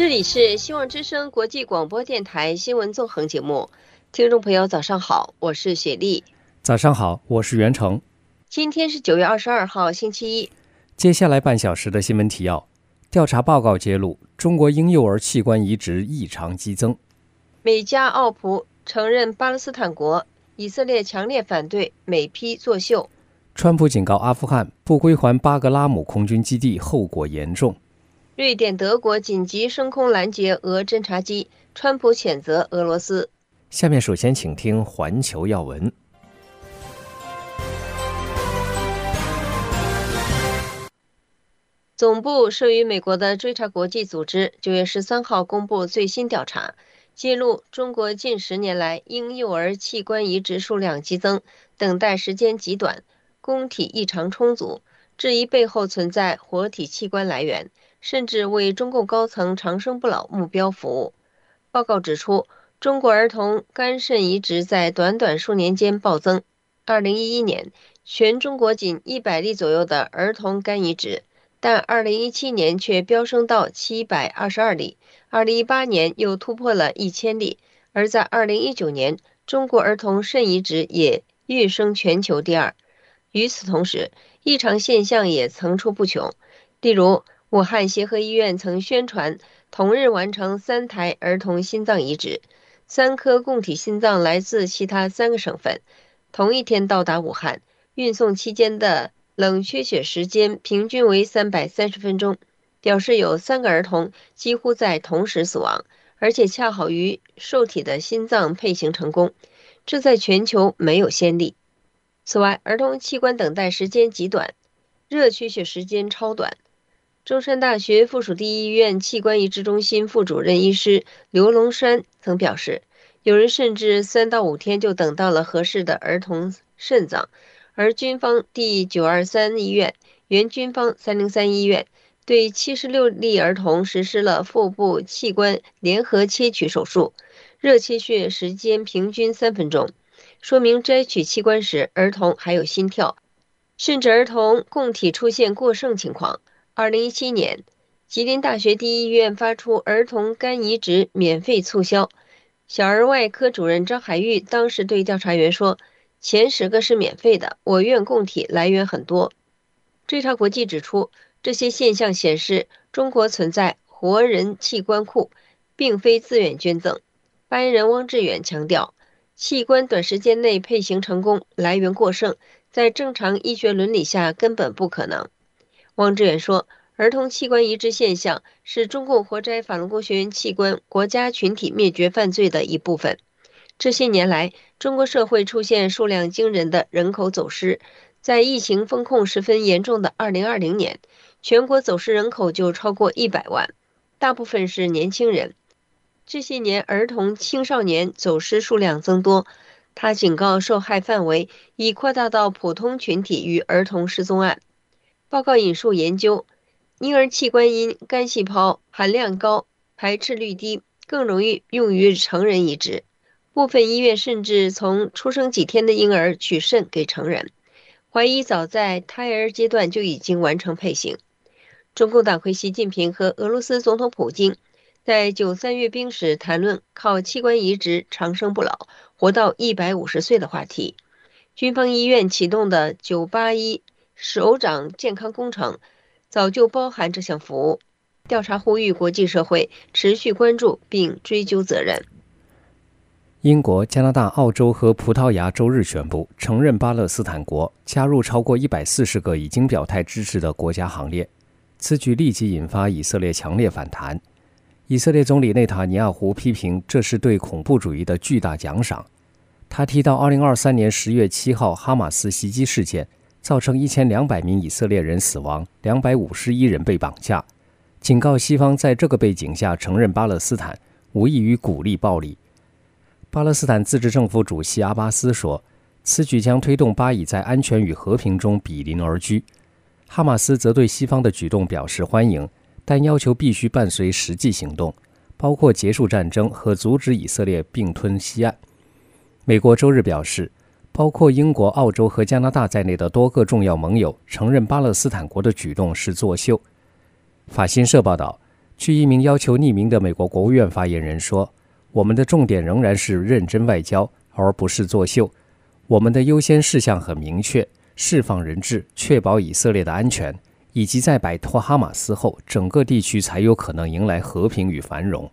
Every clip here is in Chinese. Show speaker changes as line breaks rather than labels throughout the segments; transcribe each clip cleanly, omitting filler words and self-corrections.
这里是希望之声国际广播电台新闻纵横节目，听众朋友早上好，我是雪莉。
早上好，我是袁成。
今天是9月22号星期一。
接下来半小时的新闻提要：调查报告揭露，中国婴幼儿器官移植异常激增；
美加奥普承认巴勒斯坦国，以色列强烈反对美批作秀；
川普警告阿富汗不归还巴格拉姆空军基地后果严重；
瑞典、德国紧急升空拦截俄侦察机，川普谴责俄罗斯。
下面首先请听环球要闻。
总部设于美国的追查国际组织9月13号公布最新调查，揭露中国近10年来婴幼儿器官移植数量激增，等待时间极短，供体异常充足，质疑背后存在活体器官来源，甚至为中共高层长生不老目标服务。报告指出，中国儿童肝肾移植在短短数年间暴增。2011年，全中国仅100例左右的儿童肝移植，但2017年却飙升到722例，2018年又突破了1000例，而在2019年，中国儿童肾移植也跃升全球第2。与此同时，异常现象也层出不穷，例如，武汉协和医院曾宣传同日完成3台儿童心脏移植，3颗供体心脏来自其他3个省份，同一天到达武汉，运送期间的冷却血时间平均为330分钟，表示有3个儿童几乎在同时死亡，而且恰好与受体的心脏配型成功，这在全球没有先例。此外，儿童器官等待时间极短，热缺血时间超短。中山大学附属第一医院器官移植中心副主任医师刘龙山曾表示，有人甚至3到5天就等到了合适的儿童肾脏，而军方第923医院、原军方303医院对76例儿童实施了腹部器官联合切取手术，热切血时间平均3分钟，说明摘取器官时儿童还有心跳，甚至儿童供体出现过剩情况。2017年，吉林大学第一医院发出儿童肝移植免费促销，小儿外科主任张海玉当时对调查员说，前10个是免费的，我院供体来源很多。追查国际指出，这些现象显示中国存在活人器官库，并非自愿捐赠。发言人汪志远强调，器官短时间内配型成功，来源过剩，在正常医学伦理下根本不可能。汪志远说，儿童器官移植现象是中共活摘法轮功学员器官国家群体灭绝犯罪的一部分。这些年来，中国社会出现数量惊人的人口走失，在疫情封控十分严重的2020年，全国走失人口就超过100万，大部分是年轻人。这些年，儿童青少年走失数量增多，他警告受害范围已扩大到普通群体与儿童失踪案。报告引述研究，婴儿器官因肝细胞含量高、排斥率低，更容易用于成人移植。部分医院甚至从出生几天的婴儿取肾给成人，怀疑早在胎儿阶段就已经完成配型。中共党魁习近平和俄罗斯总统普京在93阅兵时谈论靠器官移植长生不老，活到150岁的话题。军方医院启动的981首长健康工程早就包含这项服务。调查呼吁国际社会持续关注并追究责任。
英国、加拿大、澳洲和葡萄牙周日宣布承认巴勒斯坦国，加入超过140个已经表态支持的国家行列。此举立即引发以色列强烈反弹。以色列总理内塔尼亚胡批评这是对恐怖主义的巨大奖赏。他提到2023年10月7号哈马斯袭击事件，造成1200名以色列人死亡，251人被绑架，警告西方在这个背景下承认巴勒斯坦，无异于鼓励暴力。巴勒斯坦自治政府主席阿巴斯说，此举将推动巴以在安全与和平中比邻而居。哈马斯则对西方的举动表示欢迎，但要求必须伴随实际行动，包括结束战争和阻止以色列并吞西岸。美国周日表示，包括英国、澳洲和加拿大在内的多个重要盟友承认巴勒斯坦国的举动是作秀。法新社报道， 据一名要求匿名的美国国务院发言人说，我们的重点仍然是认真外交，而不是作秀。我们的优先事项很明确，释放人质，确保以色列的安全，以及在摆脱哈马斯后，整个地区才有可能迎来和平与繁荣。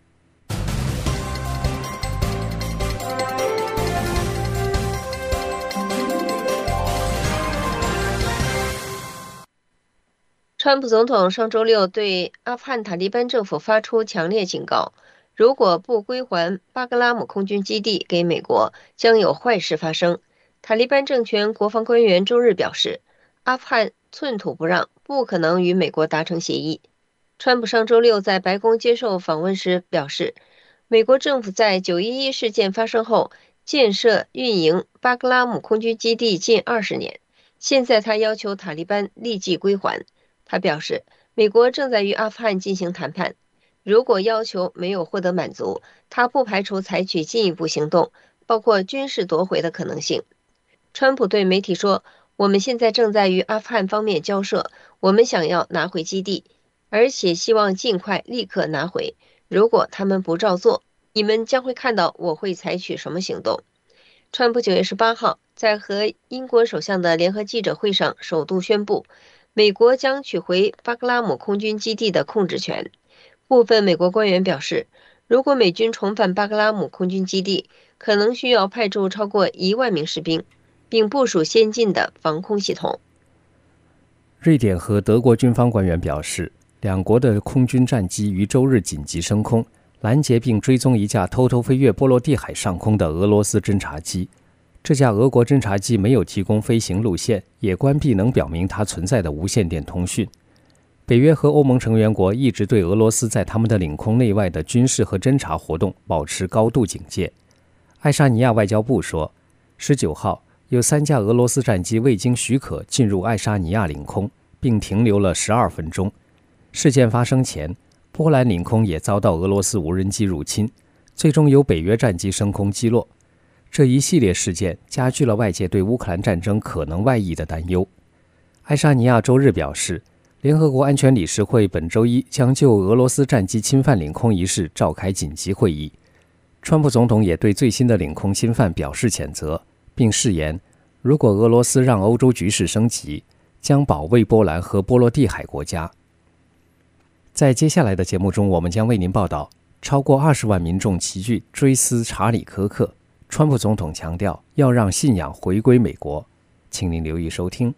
川普总统上周六对阿富汗塔利班政府发出强烈警告，如果不归还巴格拉姆空军基地给美国，将有坏事发生。塔利班政权国防官员周日表示，阿富汗寸土不让，不可能与美国达成协议。川普上周六在白宫接受访问时表示，美国政府在911事件发生后建设运营巴格拉姆空军基地近20年，现在他要求塔利班立即归还。他表示，美国正在与阿富汗进行谈判，如果要求没有获得满足，他不排除采取进一步行动，包括军事夺回的可能性。川普对媒体说，我们现在正在与阿富汗方面交涉，我们想要拿回基地，而且希望尽快立刻拿回。如果他们不照做，你们将会看到我会采取什么行动。川普9月18号在和英国首相的联合记者会上首度宣布，美国将取回巴格拉姆空军基地的控制权。部分美国官员表示，如果美军重返巴格拉姆空军基地，可能需要派驻超过1万名士兵，并部署先进的防空系统。
瑞典和德国军方官员表示，两国的空军战机于周日紧急升空，拦截并追踪一架偷偷飞越波罗的海上空的俄罗斯侦察机。这架俄国侦察机没有提供飞行路线，也关闭能表明它存在的无线电通讯。北约和欧盟成员国一直对俄罗斯在他们的领空内外的军事和侦察活动保持高度警戒。爱沙尼亚外交部说，19号有3架俄罗斯战机未经许可进入爱沙尼亚领空，并停留了12分钟。事件发生前，波兰领空也遭到俄罗斯无人机入侵，最终由北约战机升空击落。这一系列事件加剧了外界对乌克兰战争可能外溢的担忧。爱沙尼亚周日表示，联合国安全理事会本周一将就俄罗斯战机侵犯领空一事召开紧急会议。川普总统也对最新的领空侵犯表示谴责，并誓言，如果俄罗斯让欧洲局势升级，将保卫波兰和波罗的海国家。在接下来的节目中，我们将为您报道超过20万民众齐聚追思查理·科克。川普总统强调要让信仰回归美国，请您留意收听。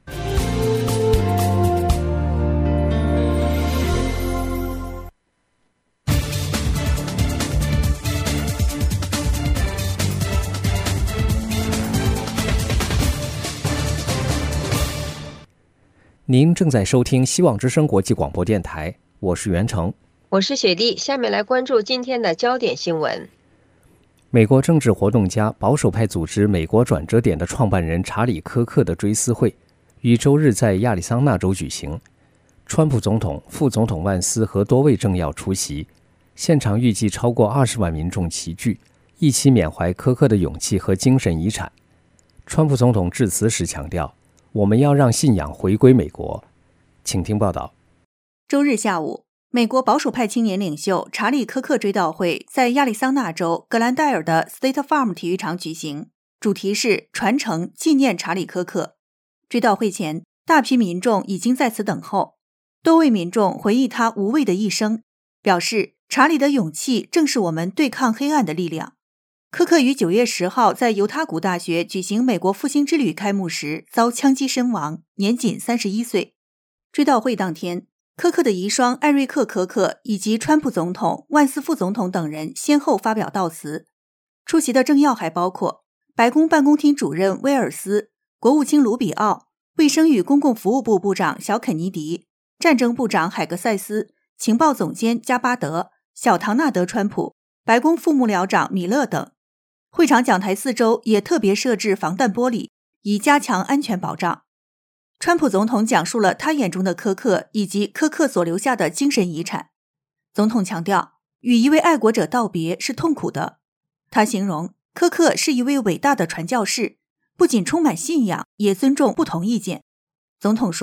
您正在收听希望之声国际广播电台，我是袁成，
我是雪莉。下面来关注今天的焦点新闻。
美国政治活动家、保守派组织美国转折点的创办人查理·科克的追思会于周日在亚利桑那州举行，川普总统、副总统万斯和多位政要出席，现场预计超过20万民众齐聚，一起缅怀科克的勇气和精神遗产。川普总统致辞时强调，我们要让信仰回归美国。请听报道。
周日下午，美国保守派青年领袖查理·科克追悼会在亚利桑那州格兰戴尔的 State Farm 体育场举行，主题是传承纪念查理·科克。追悼会前，大批民众已经在此等候。多位民众回忆他无畏的一生，表示查理的勇气正是我们对抗黑暗的力量。科克于9月10号在犹他谷大学举行美国复兴之旅开幕时遭枪击身亡，年仅31岁。追悼会当天，科克的遗孀艾瑞克·科克以及川普总统、万斯副总统等人先后发表悼词。出席的政要还包括白宫办公厅主任威尔斯、国务卿卢比奥、卫生与公共服务部部长小肯尼迪、战争部长海格塞斯、情报总监加巴德、小唐纳德·川普、白宫副幕僚长米勒等。会场讲台四周也特别设置防弹玻璃，以加强安全保障。川普总统讲述了他眼中的科克以及科克所留下的精神遗产。总统强调，与一位爱国者道别是痛苦的。他形容科克是一位伟大的传教士，不仅充满信仰，也尊重不同意见。总统说，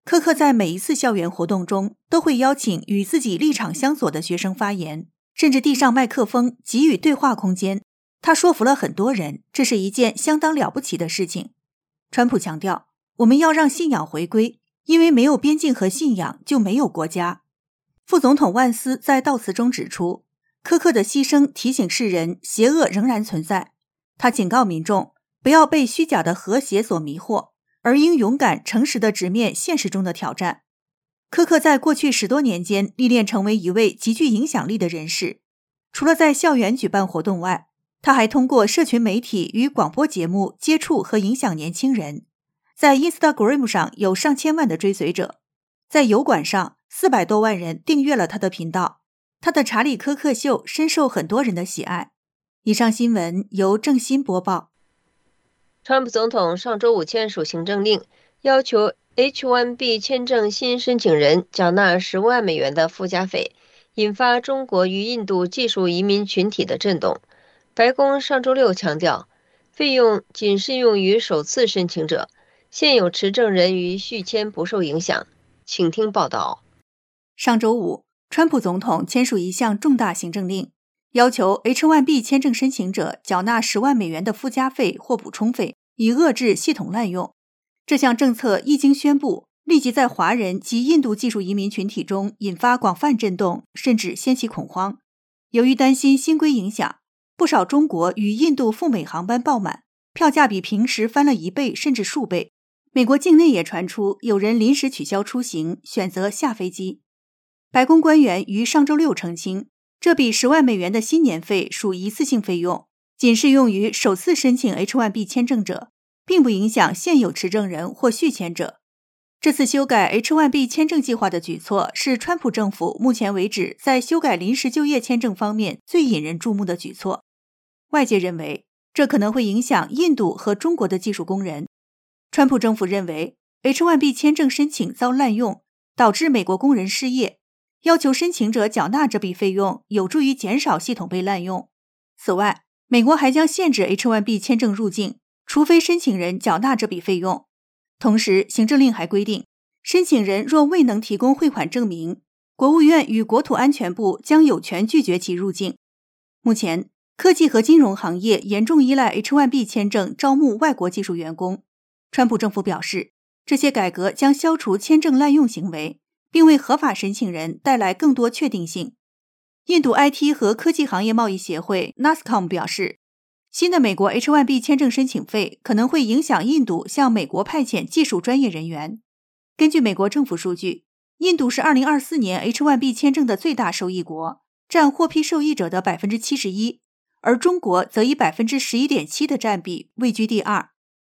科克在每一次校园活动中都会邀请与自己立场相左的学生发言，甚至递上麦克风给予对话空间。他说服了很多人，这是一件相当了不起的事情。川普强调，我们要让信仰回归，因为没有边境和信仰就没有国家。副总统万斯在悼词中指出，科克的牺牲提醒世人邪恶仍然存在。他警告民众不要被虚假的和谐所迷惑，而应勇敢诚实地直面现实中的挑战。科克在过去10多年间历练成为一位极具影响力的人士，除了在校园举办活动外，他还通过社群媒体与广播节目接触和影响年轻人。在 Instagram 上有上千万的追随者，在油管上400多万人订阅了他的频道。他的查理·科克秀深受很多人的喜爱。以上新闻由郑欣播报。
川普总统上周五签署行政令，要求 H-1B 签证新申请人缴纳10万美元的附加费，引发中国与印度技术移民群体的震动。白宫上周六强调，费用仅适用于首次申请者，现有持证人与续签不受影响。请听报道。
上周五，川普总统签署一项重大行政令，要求 H-1B 签证申请者缴纳10万美元的附加费或补充费，以遏制系统滥用。这项政策一经宣布，立即在华人及印度技术移民群体中引发广泛震动，甚至掀起恐慌。由于担心新规影响，不少中国与印度赴美航班爆满，票价比平时翻了1倍甚至数倍。美国境内也传出有人临时取消出行，选择下飞机。白宫官员于上周六澄清，这笔10万美元的新年费属一次性费用，仅适用于首次申请 H-1B 签证者，并不影响现有持证人或续签者。这次修改 H-1B 签证计划的举措是川普政府目前为止在修改临时就业签证方面最引人注目的举措。外界认为，这可能会影响印度和中国的技术工人。川普政府认为 H-1B 签证申请遭滥用，导致美国工人失业，要求申请者缴纳这笔费用，有助于减少系统被滥用。此外，美国还将限制 H-1B 签证入境，除非申请人缴纳这笔费用。同时，行政令还规定，申请人若未能提供汇款证明，国务院与国土安全部将有权拒绝其入境。目前，科技和金融行业严重依赖 H-1B 签证招募外国技术员工。川普政府表示，这些改革将消除签证滥用行为，并为合法申请人带来更多确定性。印度 IT 和科技行业贸易协会 NASSCOM 表示，新的美国 H-1B 签证申请费可能会影响印度向美国派遣技术专业人员。根据美国政府数据，印度是2024年 H-1B 签证的最大受益国，占获批受益者的 71%， 而中国则以 11.7% 的占比位居第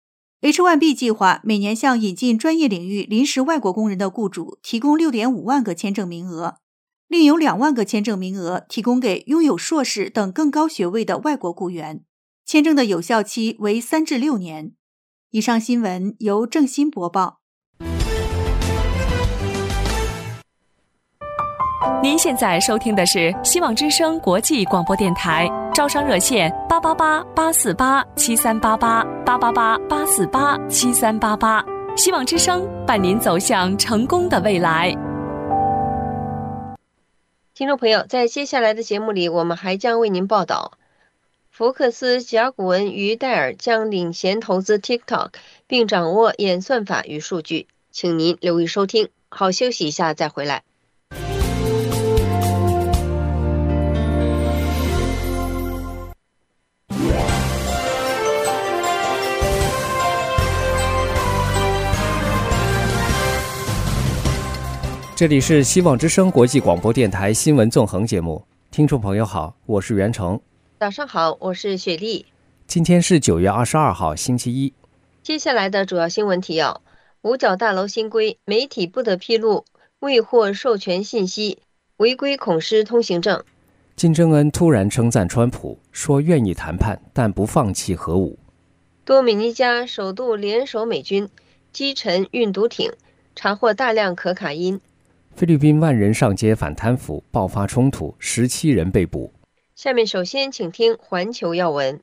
2。H-1B 计划每年向引进专业领域临时外国工人的雇主提供 6.5 万个签证名额，另有2万个签证名额提供给拥有硕士等更高学位的外国雇员。签证的有效期为3至6年。以上新闻由郑欣播报。
您现在收听的是希望之声国际广播电台，招商热线888-848-7388，888-848-7388，希望之声伴您走向成功的未来。
听众朋友，在接下来的节目里，我们还将为您报道，福克斯、甲骨文与戴尔将领衔投资 TikTok， 并掌握演算法与数据。请您留意收听。好，休息一下再回来。
这里是希望之声国际广播电台新闻纵横节目，听众朋友好，我是袁成。
早上好，我是雪莉。
今天是9月22号，星期一。
接下来的主要新闻提要：五角大楼新规，媒体不得披露未获授权信息，违规恐失通行证。
金正恩突然称赞川普，说愿意谈判，但不放弃核武。
多米尼加首度联手美军击沉运毒艇，查获大量可卡因。
菲律宾万人上街反贪腐，爆发冲突，17人被捕。
下面首先请听环球要闻。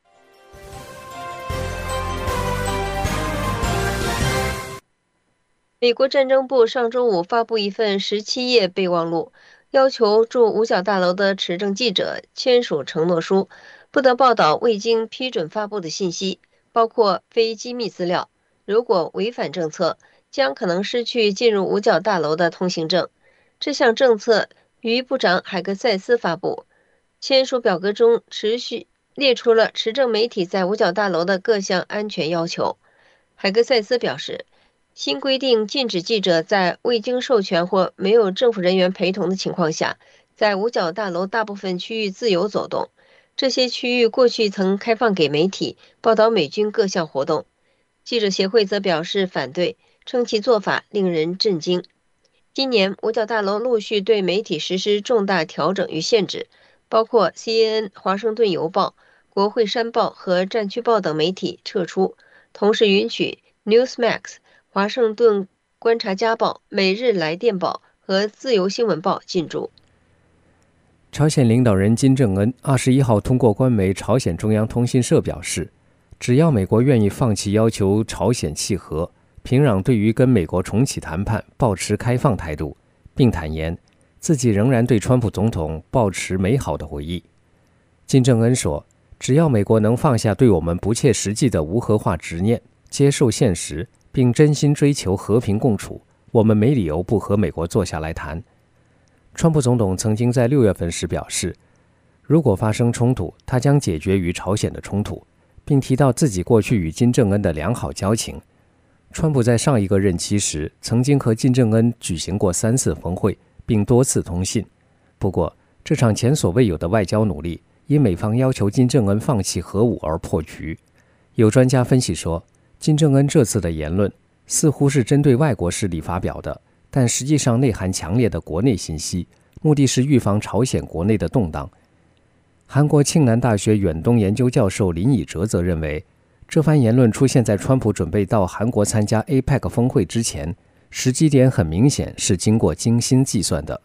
美国战争部上周五发布一份17页备忘录，要求驻五角大楼的持证记者签署承诺书，不得报道未经批准发布的信息，包括非机密资料。如果违反政策，将可能失去进入五角大楼的通行证。这项政策于部长海格塞斯发布。签署表格中持续列出了持证媒体在五角大楼的各项安全要求。海格塞斯表示，新规定禁止记者在未经授权或没有政府人员陪同的情况下，在五角大楼大部分区域自由走动。这些区域过去曾开放给媒体报道美军各项活动。记者协会则表示反对，称其做法令人震惊。今年，五角大楼陆续对媒体实施重大调整与限制，包括 CNN、华盛顿邮报、国会山报和战区报等媒体撤出，同时允许 Newsmax、华盛顿观察家报、每日来电报和自由新闻报进驻。
朝鲜领导人金正恩21号通过官媒朝鲜中央通讯社表示，只要美国愿意放弃要求朝鲜契合，平壤对于跟美国重启谈判抱持开放态度，并坦言自己仍然对川普总统抱持美好的回忆。金正恩说，只要美国能放下对我们不切实际的无核化执念，接受现实，并真心追求和平共处，我们没理由不和美国坐下来谈。川普总统曾经在6月份时表示，如果发生冲突，他将解决与朝鲜的冲突，并提到自己过去与金正恩的良好交情。川普在上一个任期时曾经和金正恩举行过3次峰会，并多次通信。不过，这场前所未有的外交努力因美方要求金正恩放弃核武而破局。有专家分析说，金正恩这次的言论似乎是针对外国势力发表的，但实际上内含强烈的国内信息，目的是预防朝鲜国内的动荡。韩国庆南大学远东研究教授林以哲则认为，这番言论出现在川普准备到韩国参加 APEC 峰会之前，时机点很明显是经过精心计算的。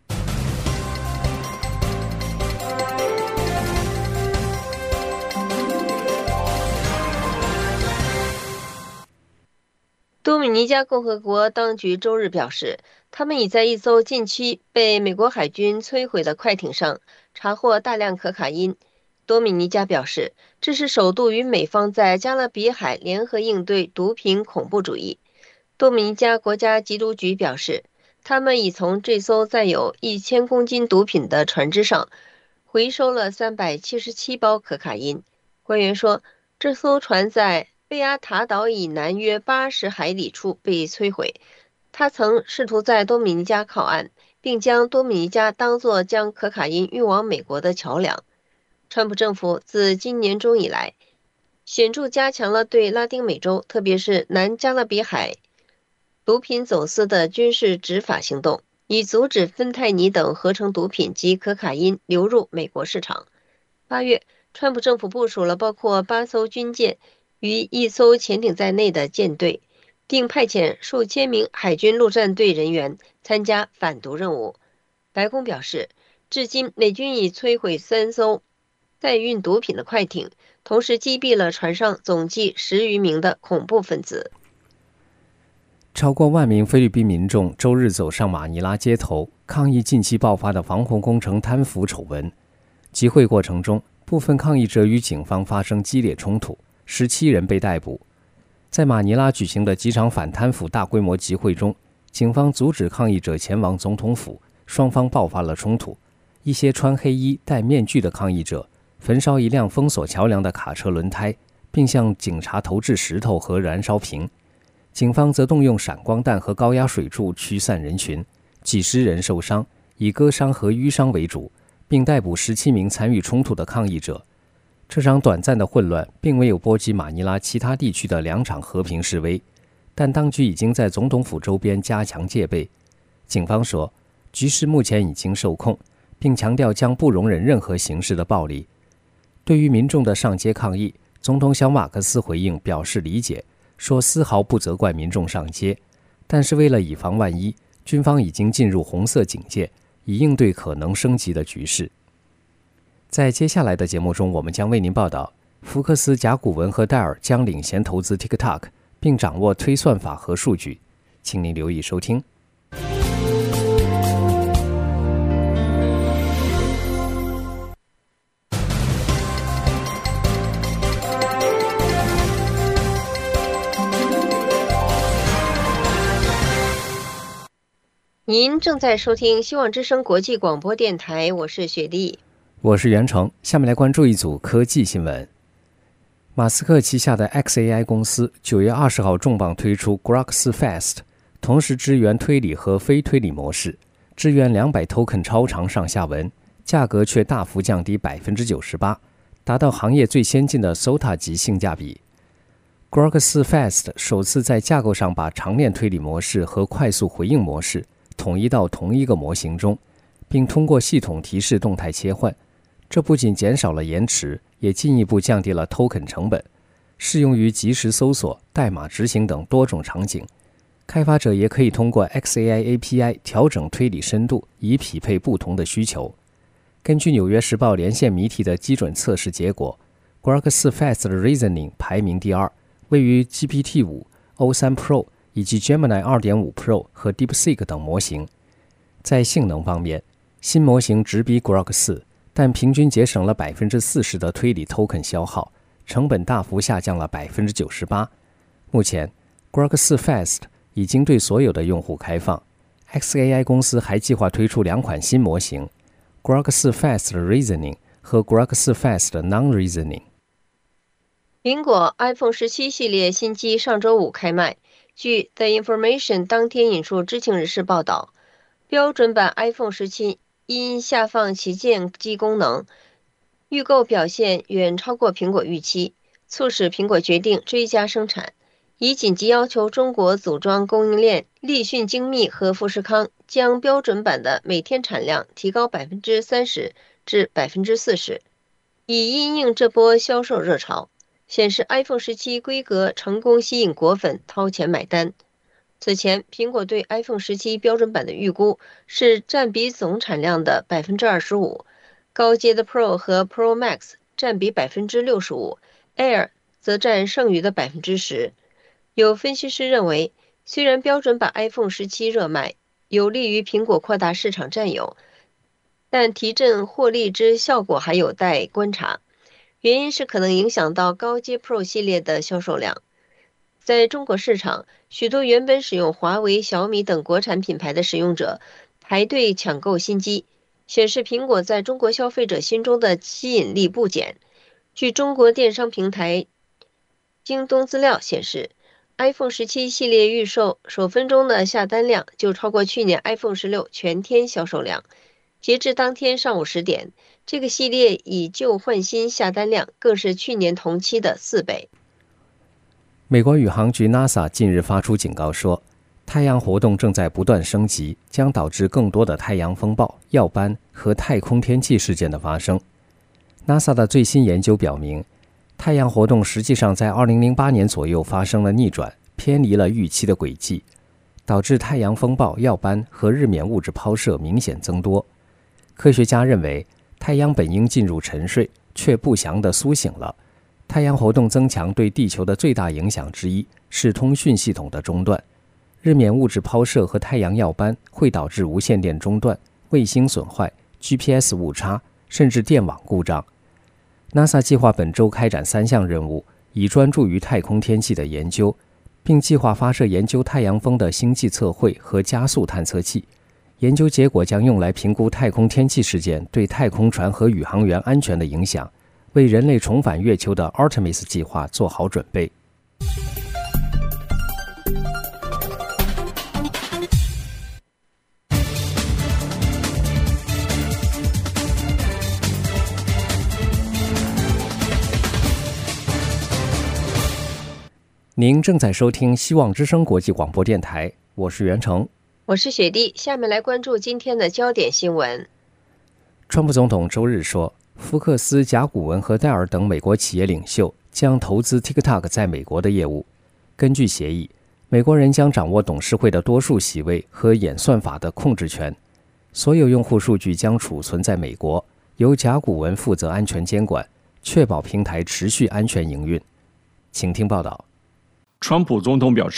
多米尼加共和国当局周日表示，他们已在一艘近期被美国海军摧毁的快艇上查获大量可卡因。多米尼加表示，这是首度与美方在加勒比海联合应对毒品恐怖主义。多米尼加国家缉毒局表示，他们已从这艘载有1000公斤毒品的船只上回收了377包可卡因。官员说，这艘船在贝阿塔岛以南约80海里处被摧毁。他曾试图在多米尼加靠岸，并将多米尼加当作将可卡因运往美国的桥梁。川普政府自今年中以来，显著加强了对拉丁美洲，特别是南加勒比海毒品走私的军事执法行动，以阻止芬太尼等合成毒品及可卡因流入美国市场。8月，川普政府部署了包括8艘军舰与1艘潜艇在内的舰队，并派遣数千名海军陆战队人员参加反毒任务。白宫表示，至今美军已摧毁3艘载运毒品的快艇，同时击毙了船上总计10余名的恐怖分子。
超过1万名菲律宾民众周日走上马尼拉街头，抗议近期爆发的防洪工程贪腐丑闻。集会过程中，部分抗议者与警方发生激烈冲突，17人被逮捕。在马尼拉举行的几场反贪腐大规模集会中，警方阻止抗议者前往总统府，双方爆发了冲突。一些穿黑衣、戴面具的抗议者焚烧一辆封锁桥梁的卡车轮胎，并向警察投掷石头和燃烧瓶。警方则动用闪光弹和高压水柱驱散人群，几十人受伤，以割伤和淤伤为主，并逮捕17名参与冲突的抗议者。这场短暂的混乱并没有波及马尼拉其他地区的2场和平示威，但当局已经在总统府周边加强戒备。警方说，局势目前已经受控，并强调将不容忍任何形式的暴力。对于民众的上街抗议，总统小马克思回应表示理解，说丝毫不责怪民众上街，但是为了以防万一，军方已经进入红色警戒，以应对可能升级的局势。在接下来的节目中，我们将为您报道，福克斯、甲骨文和戴尔将领先投资 TikTok， 并掌握推算法和数据。 请您留意收听。
您正在收听希望之声国际广播电台，我是雪莉，
我是袁成。下面来关注一组科技新闻。马斯克旗下的 xAI 公司9月20号重磅推出 Grok 4 Fast， 同时支援推理和非推理模式，支援200 token 超长上下文，价格却大幅降低 98%， 达到行业最先进的 SOTA 级性价比。Grok 4 Fast 首次在架构上把长链推理模式和快速回应模式统一到同一个模型中，并通过系统提示动态切换。这不仅减少了延迟，也进一步降低了 token 成本，适用于即时搜索、代码执行等多种场景。开发者也可以通过 xAI API 调整推理深度，以匹配不同的需求。根据《纽约时报》连线谜题的基准测试结果， Grok 4 Fast 的 Reasoning 排名第2，位于 GPT-5、O3 Pro 以及 Gemini 2.5 Pro 和 DeepSeek 等模型。在性能方面，新模型直逼 Grok 4，但平均节省了 40% 的推理 token 消耗，成本大幅下降了 98%。 目前 Grok 4 Fast 已经对所有的用户开放。 xAI 公司还计划推出2款新模型， Grok 4 Fast Reasoning 和 Grok 4 Fast Non-Reasoning。
苹果 iPhone 17系列新机上周五开卖。据 The Information 当天引述知情人士报道，标准版 iPhone 17因下放旗舰机功能，预购表现远超过苹果预期，促使苹果决定追加生产，以紧急要求中国组装供应链立讯精密和富士康将标准版的每天产量提高 30% 至 40%， 以因应这波销售热潮。显示 iPhone 17规格成功吸引果粉掏钱买单。此前，苹果对 iPhone 17标准版的预估是占比总产量的 25%， 高阶的 Pro 和 Pro Max 占比 65%， Air 则占剩余的 10%。 有分析师认为，虽然标准版 iPhone 17热卖，有利于苹果扩大市场占有，但提振获利之效果还有待观察。原因是可能影响到高阶 Pro 系列的销售量。在中国市场，许多原本使用华为、小米等国产品牌的使用者排队抢购新机，显示苹果在中国消费者心中的吸引力不减。据中国电商平台京东资料显示， iPhone 17系列预售首分钟的下单量就超过去年 iPhone 16全天销售量。截至当天上午10点，这个系列以旧换新下单量更是去年同期的4倍。
美国宇航局 NASA 近日发出警告说，太阳活动正在不断升级，将导致更多的太阳风暴、耀斑和太空天气事件的发生。NASA 的最新研究表明，太阳活动实际上在2008年左右发生了逆转，偏离了预期的轨迹，导致太阳风暴、耀斑和日冕物质抛射明显增多。科学家认为，太阳本应进入沉睡，却不祥地苏醒了。太阳活动增强对地球的最大影响之一是通讯系统的中断。日冕物质抛射和太阳耀斑会导致无线电中断、卫星损坏、GPS 误差，甚至电网故障。NASA 计划本周开展3项任务，以专注于太空天气的研究，并计划发射研究太阳风的星际测绘和加速探测器。研究结果将用来评估太空天气事件对太空船和宇航员安全的影响，为人类重返月球的 Artemis 计划做好准备。您正在收听希望之声国际广播电台，我是袁成。
我是雪莉，下面来关注今天的焦点新闻。
川普总统周日说，福克斯、甲骨文和戴尔等美国企业领袖将投资 TikTok 在美国的业务。根据协议，美国人将掌握董事会的多数席位和演算法的控制权。所有用户数据将储存在美国，由甲骨文负责安全监管，确保平台持续安全营运。请听报道。
川普总统表示，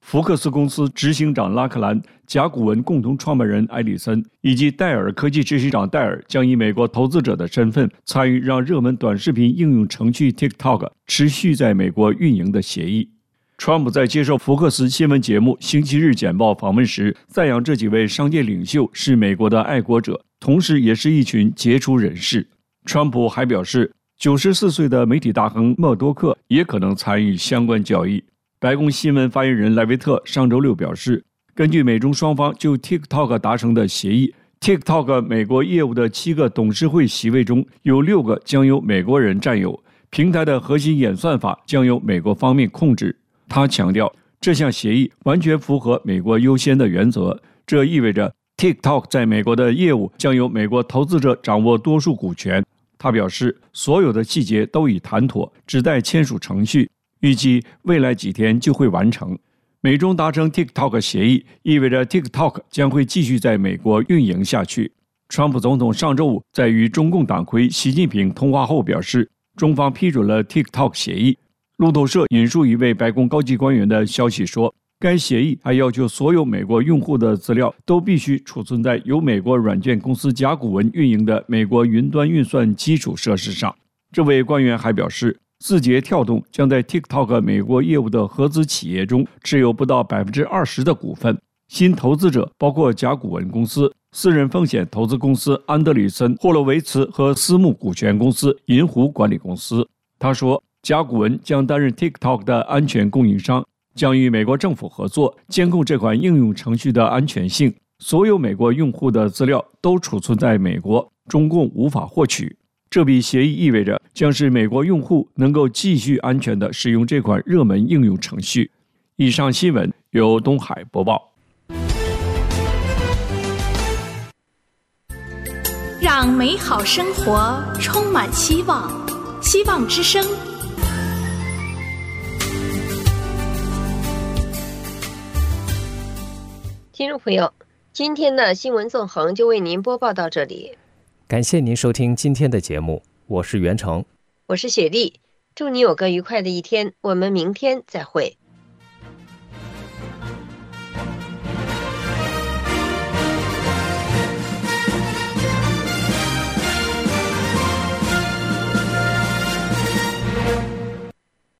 福克斯公司执行长拉克兰、甲骨文共同创办人埃里森以及戴尔科技执行长戴尔将以美国投资者的身份参与让热门短视频应用程序 TikTok 持续在美国运营的协议。川普在接受福克斯新闻节目星期日简报访问时，赞扬这几位商界领袖是美国的爱国者，同时也是一群杰出人士。川普还表示，94岁的媒体大亨默多克也可能参与相关交易。白宫新闻发言人莱维特上周六表示，根据美中双方就 TikTok 达成的协议， TikTok 美国业务的7个董事会席位中有6个将由美国人占有，平台的核心演算法将由美国方面控制。他强调，这项协议完全符合美国优先的原则，这意味着 TikTok 在美国的业务将由美国投资者掌握多数股权。他表示，所有的细节都已谈妥，只待签署程序，预计未来几天就会完成。美中达成 TikTok 协议，意味着 TikTok 将会继续在美国运营下去。川普总统上周五在与中共党魁习近平通话后表示，中方批准了 TikTok 协议。路透社引述一位白宫高级官员的消息说，该协议还要求所有美国用户的资料都必须储存在由美国软件公司甲骨文运营的美国云端运算基础设施上。这位官员还表示，字节跳动将在 TikTok 美国业务的合资企业中持有不到 20% 的股份。新投资者包括甲骨文公司、私人风险投资公司安德里森霍洛维茨和私募股权公司银湖管理公司。他说，甲骨文将担任 TikTok 的安全供应商，将与美国政府合作，监控这款应用程序的安全性。所有美国用户的资料都储存在美国，中共无法获取。这笔协议意味着将使美国用户能够继续安全地使用这款热门应用程序。以上新闻由东海播报。
让美好生活充满希望，希望之声。
听众朋友，今天的新闻纵横就为您播报到这里。
感谢您收听今天的节目，我是袁成，
我是雪莉，祝你有个愉快的一天，我们明天再会。